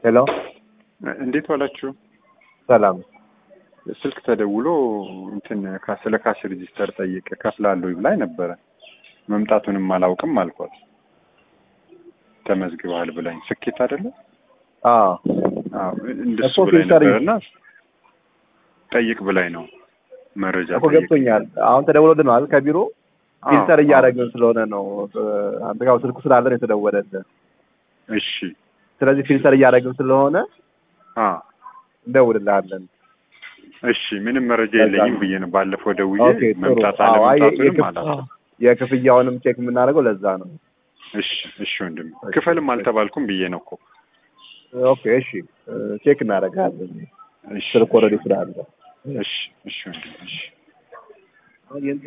ሄሎ እንዴት ዋላችሁ? ሰላም። ስልክ ተደውሎ ስለ ካሽ ሬጂስተር ጠይቄ ከፍላለሁ ብላኝ ነበረ። መምጣቱንም አላውቅም አልኳት። ተመዝግበሃል ብላኝ ስኬት አይደለ? አዎ እንደሱ ብላኝ ነበርና ጠይቅ ብላኝ ነው መረጃ እኮ ገብቶኛል። አሁን ተደውሎልናል ከቢሮ ፊልተር እያደረግን ስለሆነ ነው። አንተ ጋር ስልኩ ስላለ ነው የተደወለልህ። እሺ። ስለዚህ ፊልተር እያደረግን ስለሆነ እንደውልልሃለን። እሺ። ምንም መረጃ የለኝም ብዬ ነው ባለፈው ደውዬ መምጣት አለመምጣቱንም አላውቅም። የክፍያውንም ቼክ የምናደርገው ለዛ ነው። እሺ ወንድም ክፈልም አልተባልኩም ብዬ ነው እኮ። ኦኬ እሺ። ቼክ እናደርጋለን። ስልክ ኦልሬዲ ስላለ። እሺ ወንድም እሺ።